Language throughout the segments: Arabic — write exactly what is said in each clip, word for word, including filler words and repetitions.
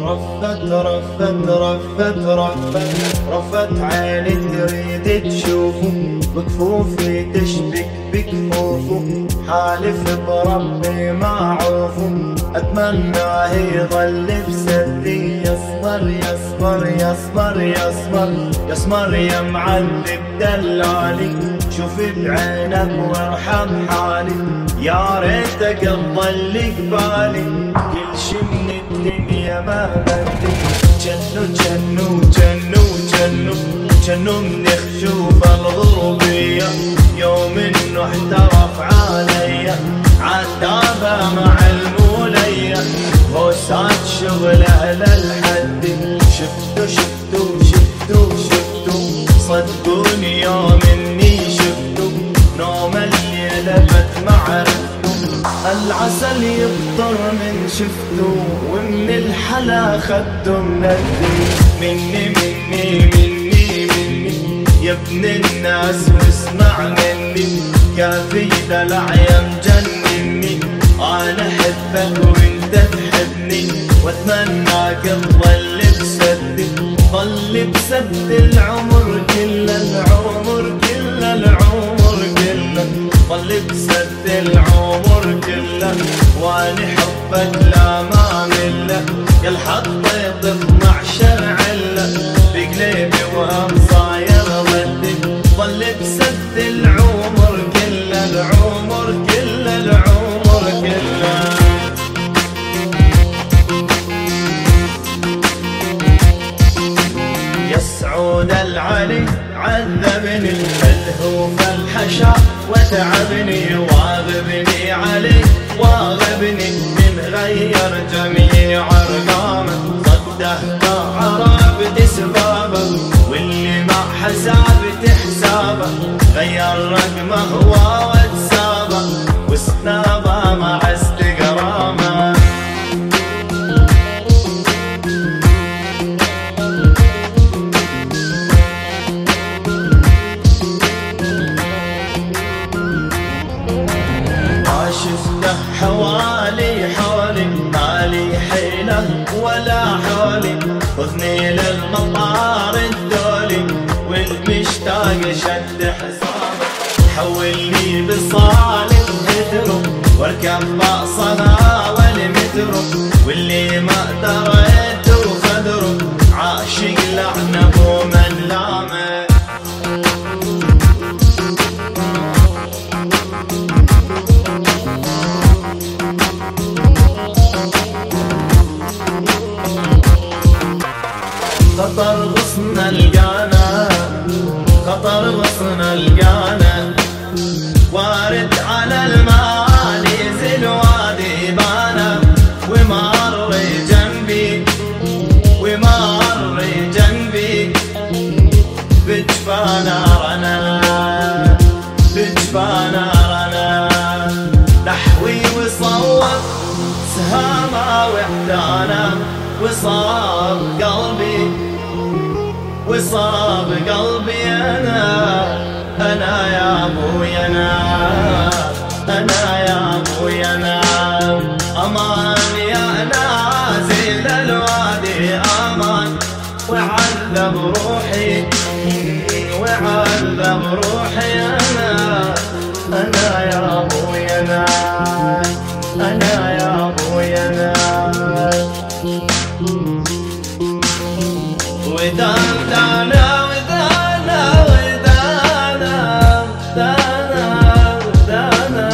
رفت رفت رفت رفت رفت عيني تريد تشوفه، بكفوفي تشبك بكفوفه، حالف بربي ما عوفه، اتمناه يظل بسدي. يصبر يصبر يصبر يصبر يصبر يا معذب دلالي، شوف بعينك وارحم حالي، يا ريتك تضل قبالي، كل شي من الدنيا ما بدي. جنو جنو جنو جنو جنو من خشوف الغربية، يوم انه احترف عليا عتابة مع المولية، بوسات شغله للحد. شفتو شفتو شفتو شفتو صدقوني يوم اني شفتو، نوم الليلة بت معرفتو، العسل يفطر من شفتو، ومن الحلا خدو مندي. مني مني مني مني يا ابن الناس واسمع مني، كافي دلع يا مجنني، انا احبك وانت تحبني، واتمناك تظل بسدي، ظل بسد العمر كله العمر كله العمر كله، ظل بسد العمر كله، واني حبك لا ما مله، يا الحطيت اثنعشر عله، بقلبي وهم صاير ضدي، ظل بسد العمر كله العمر كله العمر كله. يا سعود العلي عذبني الهو فالحشا وتعبني، واغبني علي واغبني من غير جميع ارقامه، صدقت عرفت اسبابه، واللي ما حسابت حسابه، غير رقمه هو واتسابه، وسنابه مع استقرامه. حوالي حولي مالي حيلة ولا حولي، خذني للمطار الدولي، والمشتاق شد حسابه، حولني بصالح مترو، واركب باصها والمترو، واللي ما دريت وخدره، عاشق لعنه ومن لامه. خطر غصن القانا خطر غصن القانا، وارد على المالي زل وادي بانا، ومر جنبي ومر جنبي، بجفانا رنا بجفانا رنا، نحوي وصوب سهامة وحدانا، وصاب قلبي وصاب قلبي انا انا يا ابوي انا انا يا ابوي انا، امان يا نازل الوادي امان، وعذب روحي وعذب روحي انا انا يا ابوي انا انا يا ابوي انا. ودان دانا ودانا ودانا دانا ودانا،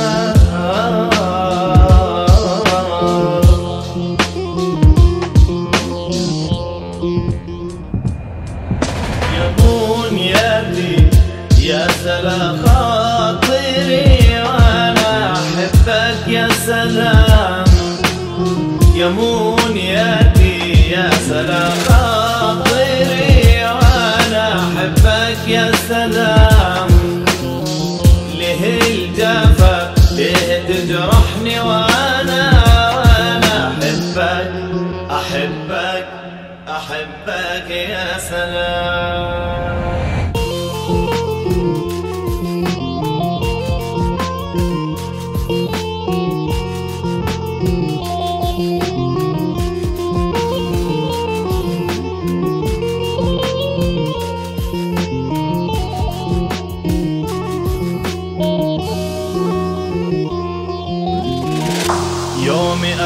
يمون يدي يا سلام خاطري، وانا احبك يا سلام، يمون يدي يا سلام خاطري، وانا احبك يا سلام، ليه الجفا ليه تجرحني، وانا وانا احبك احبك احبك يا سلام.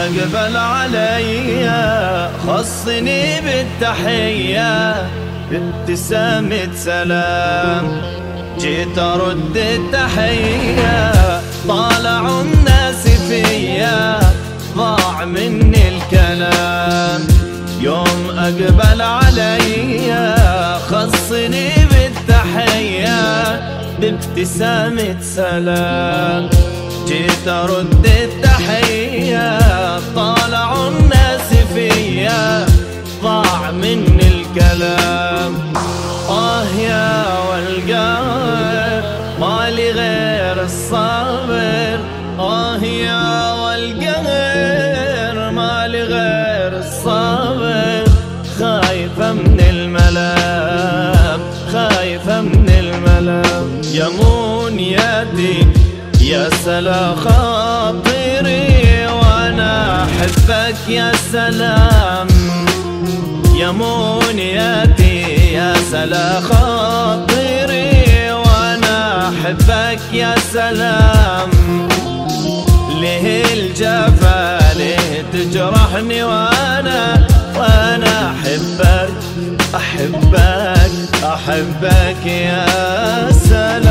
أقبل عليا خصني بالتحية بابتسامة سلام، جيت أرد التحية طالعوا الناس فيا ضاع مني الكلام. يوم أقبل عليا خصني بالتحية بابتسامة سلام، جيت أرد التحية طالعوا الناس فيا ضاع مني الكلام. آه يا والقلب مالي غير الصبر، آه يا والقهر مالي غير الصبر، خايفة من الملام خايفة من الملام. يا منيتي يا سلا خاطري وانا احبك يا سلام، يا منيتي يا سلا خاطري وانا احبك يا سلام. ليه الجفا ليه تجرحني وانا وانا احبك احبك احبك يا سلام.